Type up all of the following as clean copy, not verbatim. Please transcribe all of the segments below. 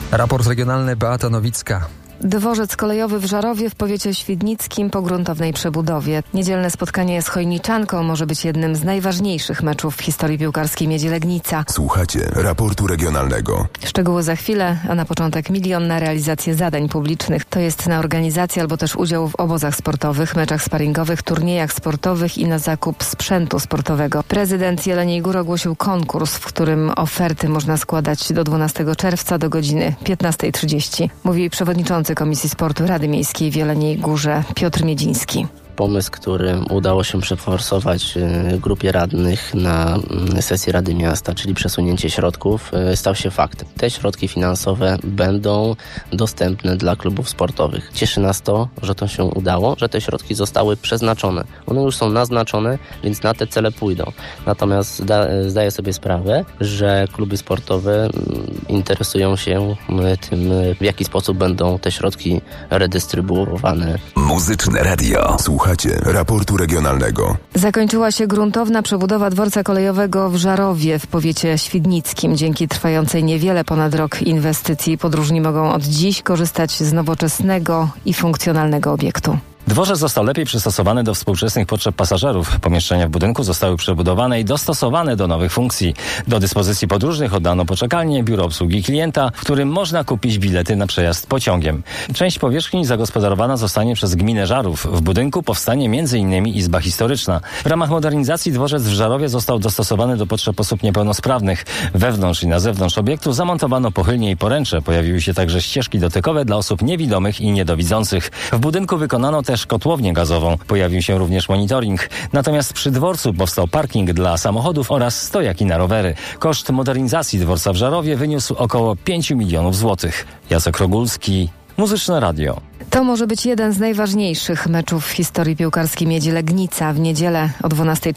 Raport regionalny, Beata Nowicka. Dworzec kolejowy w Żarowie w powiecie świdnickim po gruntownej przebudowie. Niedzielne spotkanie z Chojniczanką może być jednym z najważniejszych meczów w historii piłkarskiej Miedzi Legnica. Słuchacie raportu regionalnego. Szczegóły za chwilę, a na początek 1 milion na realizację zadań publicznych. To jest na organizację albo też udział w obozach sportowych, meczach sparingowych, turniejach sportowych i na zakup sprzętu sportowego. Prezydent Jeleniej Gór ogłosił konkurs, w którym oferty można składać do 12 czerwca do godziny 15:30. Mówi przewodniczący Komisji Sportu Rady Miejskiej w Jeleniej Górze Piotr Miedziński. Pomysł, który udało się przeforsować grupie radnych na sesji Rady Miasta, czyli przesunięcie środków, stał się faktem. Te środki finansowe będą dostępne dla klubów sportowych. Cieszy nas to, że to się udało, że te środki zostały przeznaczone. One już są naznaczone, więc na te cele pójdą. Natomiast zdaję sobie sprawę, że kluby sportowe interesują się tym, w jaki sposób będą te środki redystrybuowane. Muzyczne radio. Słuchajcie raportu regionalnego. Zakończyła się gruntowna przebudowa dworca kolejowego w Żarowie w powiecie świdnickim. Dzięki trwającej niewiele ponad rok inwestycji podróżni mogą od dziś korzystać z nowoczesnego i funkcjonalnego obiektu. Dworzec został lepiej przystosowany do współczesnych potrzeb pasażerów. Pomieszczenia w budynku zostały przebudowane i dostosowane do nowych funkcji. Do dyspozycji podróżnych oddano poczekalnię, biuro obsługi klienta, w którym można kupić bilety na przejazd pociągiem. Część powierzchni zagospodarowana zostanie przez gminę Żarów. W budynku powstanie m.in. izba historyczna. W ramach modernizacji dworzec w Żarowie został dostosowany do potrzeb osób niepełnosprawnych. Wewnątrz i na zewnątrz obiektu zamontowano pochylnie i poręcze. Pojawiły się także ścieżki dotykowe dla osób niewidomych i niedowidzących. W budynku wykonano też kotłownię gazową. Pojawił się również monitoring. Natomiast przy dworcu powstał parking dla samochodów oraz stojaki na rowery. Koszt modernizacji dworca w Żarowie wyniósł około 5 milionów złotych. Jacek Rogulski, Muzyczne Radio. To może być jeden z najważniejszych meczów w historii piłkarskiej Miedzi Legnica. W niedzielę o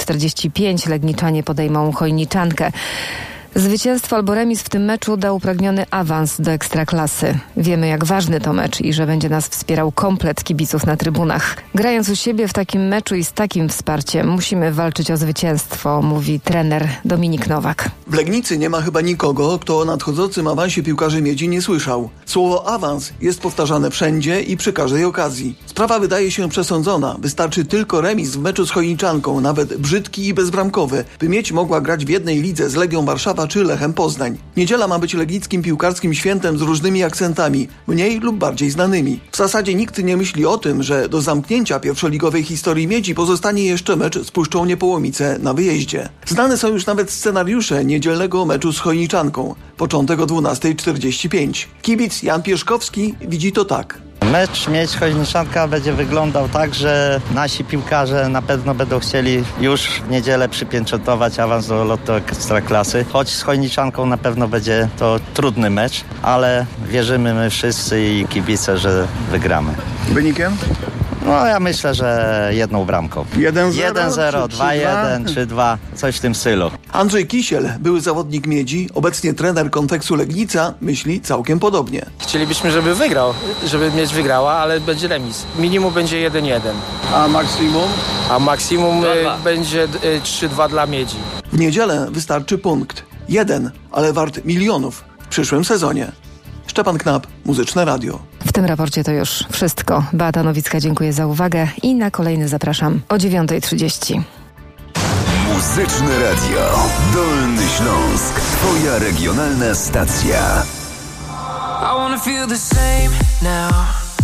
12:45 Legniczanie podejmą Chojniczankę. Zwycięstwo albo remis w tym meczu da upragniony awans do Ekstraklasy. Wiemy, jak ważny to mecz i że będzie nas wspierał komplet kibiców na trybunach. Grając u siebie w takim meczu i z takim wsparciem musimy walczyć o zwycięstwo, mówi trener Dominik Nowak. W Legnicy nie ma chyba nikogo, kto o nadchodzącym awansie piłkarzy Miedzi nie słyszał. Słowo awans jest powtarzane wszędzie i przy każdej okazji. Sprawa wydaje się przesądzona. Wystarczy tylko remis w meczu z Chojniczanką, nawet brzydki i bezbramkowy, by Miedź mogła grać w jednej lidze z Legią Warszawa czy Lechem Poznań. Niedziela ma być legnickim piłkarskim świętem z różnymi akcentami, mniej lub bardziej znanymi. W zasadzie nikt nie myśli o tym, że do zamknięcia pierwszoligowej historii Miedzi pozostanie jeszcze mecz z Puszczą Niepołomice na wyjeździe. Znane są już nawet scenariusze niedzielnego meczu z Chojniczanką. Początek o 12:45. Kibic Jan Pierzkowski widzi to tak. Mecz Miedź-Chojniczanka będzie wyglądał tak, że nasi piłkarze na pewno będą chcieli już w niedzielę przypieczętować awans do lotu Ekstraklasy. Choć z Chojniczanką na pewno będzie to trudny mecz, ale wierzymy my wszyscy i kibice, że wygramy. Wynikiem? No ja myślę, że jedną bramką. 1-0, 2-1, 3-2, coś w tym stylu. Andrzej Kisiel, były zawodnik Miedzi, obecnie trener Kontekstu Legnica, myśli całkiem podobnie. Chcielibyśmy, żeby wygrał, żeby Miedź wygrała, ale będzie remis. Minimum będzie 1-1. A maksimum? A maksimum będzie 3-2 dla Miedzi. W niedzielę wystarczy punkt. 1, ale wart milionów w przyszłym sezonie. Szczepan Knap, Muzyczne Radio. W tym raporcie to już wszystko. Beata Nowicka, dziękuję za uwagę i na kolejny zapraszam o 9:30. Muzyczne Radio. Dolny Śląsk. Twoja regionalna stacja. I wanna feel the same now.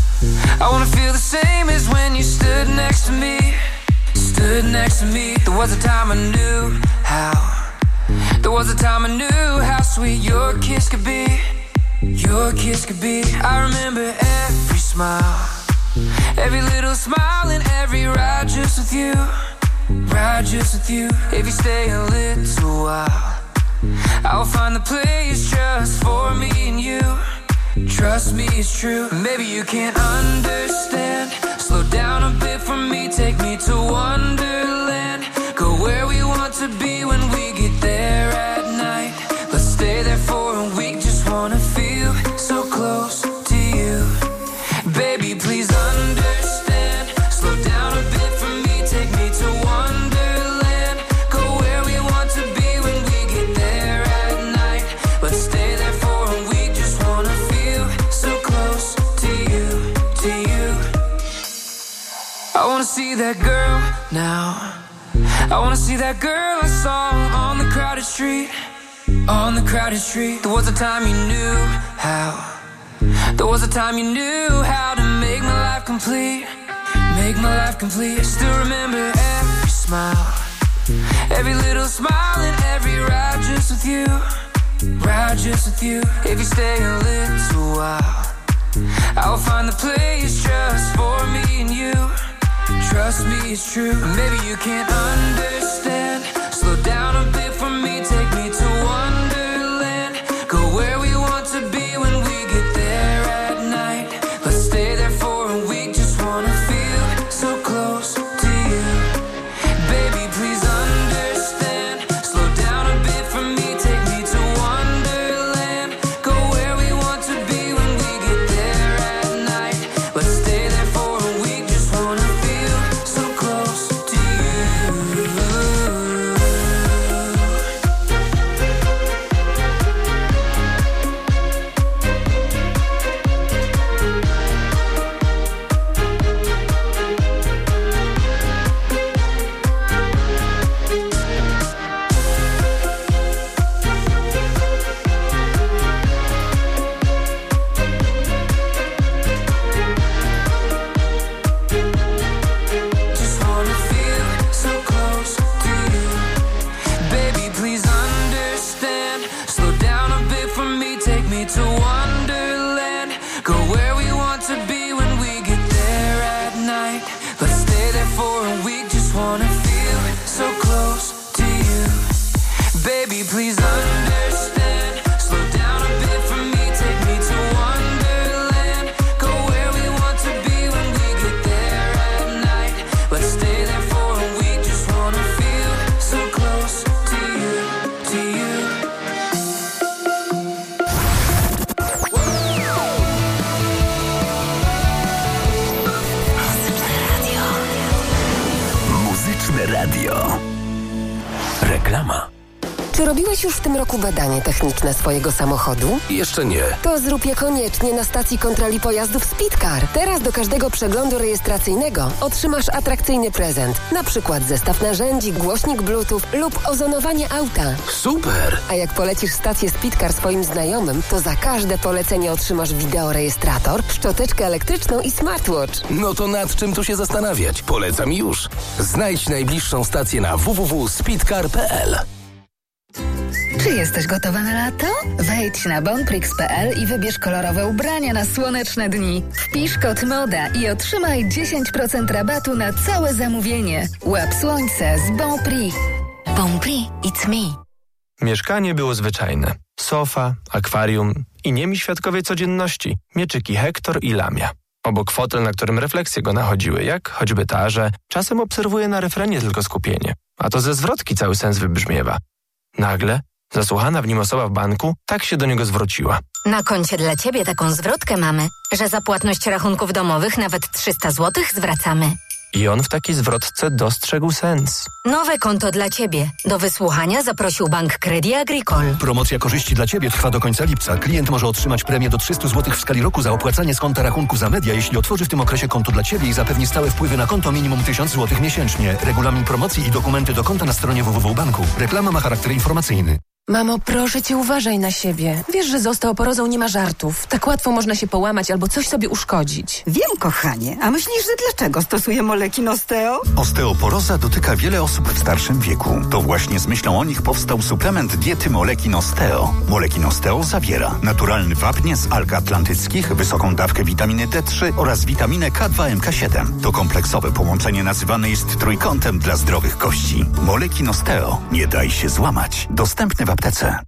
I wanna feel the same as when you stood next to me. Stood next to me. There was a time I knew how. There was a time I knew how sweet your kiss could be. Your kiss could be. I remember every smile, every little smile and every ride just with you. Ride just with you. If you stay a little while, I'll find the place just for me and you. Trust me, it's true. Maybe you can't understand. Slow down a bit for me. Take me to Wonderland. Go where we want to be when we get there at night. Let's stay there for a week. Just wanna feel so close to you. Baby, please understand. Slow down a bit for me. Take me to Wonderland. Go where we want to be when we get there at night. Let's stay there for a week. Just wanna feel see that girl now. I wanna see that girl I saw on the crowded street. On the crowded street. There was a time you knew how. There was a time you knew how to make my life complete. Make my life complete. I still remember every smile, every little smile and every ride just with you. Ride just with you. If you stay a little while, I'll find the place just for me and you. Trust me, it's true. Maybe you can't understand. Slow down a bit for me. Take me to Wonderland. Go where we want to be when we get there at night. Let's stay there for a week. Just wanna feel so close to you. Baby, please understand. Slow down a bit for me. Take me to Wonderland. Go where we want to be when we get there at night. Let's stay there for a week. Just wanna feel so close to you. Just wanna feel so close to you. Baby, please understand. Slow down a bit for me. Take me to Wonderland. Go where we want to be when we get there at night. Let's stay there for a week. Just wanna feel so close to you. Baby, please understand. Slow down a bit for me. Take me to Wonderland. Go where we want to be when we get there at night. Let's stay there for a week. Just wanna feel so close to you, to you. Muzyczne radio. Reklama. Czy robiłeś już w tym roku badanie techniczne swojego samochodu? Jeszcze nie. To zrób je koniecznie na stacji kontroli pojazdów Speedcar. Teraz do każdego przeglądu rejestracyjnego otrzymasz atrakcyjny prezent. Na przykład zestaw narzędzi, głośnik Bluetooth lub ozonowanie auta. Super! A jak polecisz stację Speedcar swoim znajomym, to za każde polecenie otrzymasz wideorejestrator, szczoteczkę elektryczną i smartwatch. No to nad czym tu się zastanawiać? Polecam już. Znajdź najbliższą stację na www.speedcar.pl. Czy jesteś gotowa na lato? Wejdź na bonprix.pl i wybierz kolorowe ubrania na słoneczne dni. Wpisz kod MODA i otrzymaj 10% rabatu na całe zamówienie. Łap słońce z Bonprix. Bonprix, it's me. Mieszkanie było zwyczajne. Sofa, akwarium i niemi świadkowie codzienności. Mieczyki Hektor i Lamia. Obok fotel, na którym refleksje go nachodziły, jak choćby ta, że czasem obserwuje na refrenie tylko skupienie. A to ze zwrotki cały sens wybrzmiewa. Nagle, zasłuchana w nim osoba w banku, tak się do niego zwróciła. Na koncie dla Ciebie taką zwrotkę mamy, że za płatność rachunków domowych nawet 300 zł zwracamy. I on w takiej zwrotce dostrzegł sens. Nowe konto dla Ciebie. Do wysłuchania zaprosił Bank Crédit Agricole. Promocja korzyści dla Ciebie trwa do końca lipca. Klient może otrzymać premię do 300 zł w skali roku za opłacanie z konta rachunku za media, jeśli otworzy w tym okresie konto dla Ciebie i zapewni stałe wpływy na konto minimum 1000 zł miesięcznie. Regulamin promocji i dokumenty do konta na stronie www banku. Reklama ma charakter informacyjny. Mamo, proszę Cię, uważaj na siebie. Wiesz, że z osteoporozą nie ma żartów. Tak łatwo można się połamać albo coś sobie uszkodzić. Wiem, kochanie. A myślisz, że dlaczego stosuję Molekin Osteo? Osteoporoza dotyka wiele osób w starszym wieku. To właśnie z myślą o nich powstał suplement diety Molekin Osteo. Molekin Osteo zawiera naturalny wapnie z alg atlantyckich, wysoką dawkę witaminy D3 oraz witaminę K2 MK7. To kompleksowe połączenie nazywane jest trójkątem dla zdrowych kości. Molekin Osteo. Nie daj się złamać. Dostępny w aptece.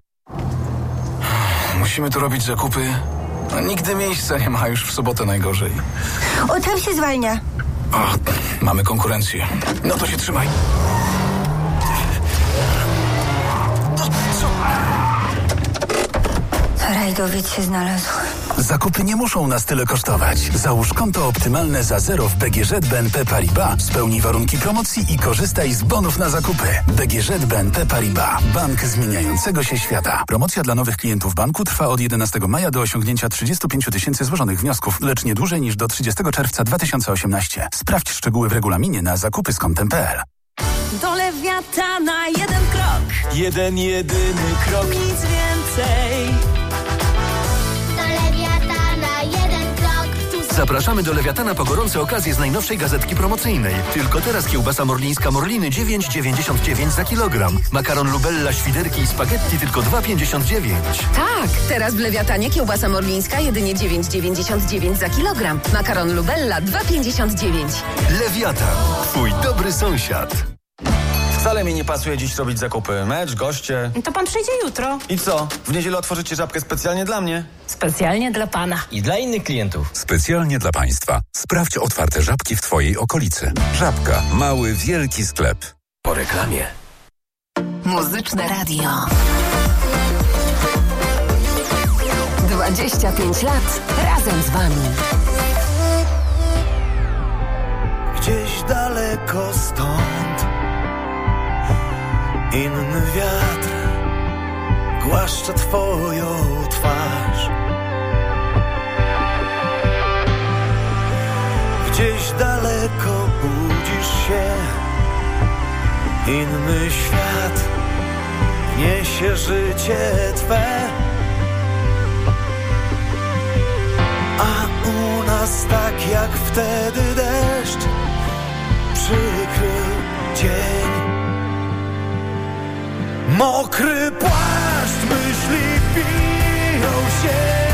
Musimy tu robić zakupy. No, nigdy miejsca nie ma, już w sobotę najgorzej. O, tam się zwalnia. O, mamy konkurencję. No to się trzymaj. Rajdowiec się znalazł. Zakupy nie muszą nas tyle kosztować. Załóż konto optymalne za 0 w BGŻ BNP Paribas. Spełnij warunki promocji i korzystaj z bonów na zakupy. BGŻ BNP Paribas. Bank zmieniającego się świata. Promocja dla nowych klientów banku trwa od 11 maja do osiągnięcia 35 000 złożonych wniosków, lecz nie dłużej niż do 30 czerwca 2018. Sprawdź szczegóły w regulaminie na zakupy.com.pl. Do Lewiatana jeden krok. Jedyny krok. Nic więcej. Do Lewiatana jeden krok. Zapraszamy do Lewiatana po gorące okazje z najnowszej gazetki promocyjnej. Tylko teraz kiełbasa morlińska Morliny 9,99 za kilogram. Makaron Lubella, świderki i spaghetti tylko 2,59. Tak, teraz w Lewiatanie kiełbasa morlińska jedynie 9,99 za kilogram. Makaron Lubella 2,59. Lewiatan. Twój dobry sąsiad. Wcale mi nie pasuje dziś robić zakupy. Mecz, goście. To pan przyjdzie jutro. I co? W niedzielę otworzycie żabkę specjalnie dla mnie? Specjalnie dla pana. I dla innych klientów. Specjalnie dla państwa. Sprawdź otwarte żabki w twojej okolicy. Żabka. Mały, wielki sklep. Po reklamie. Muzyczne radio. 25 lat razem z wami. Gdzieś daleko stąd inny wiatr głaszcze twoją twarz. Gdzieś daleko budzisz się, inny świat niesie życie twe. A u nas tak jak wtedy deszcz przykrył dzień. Mokry płaszcz, myśli biją się.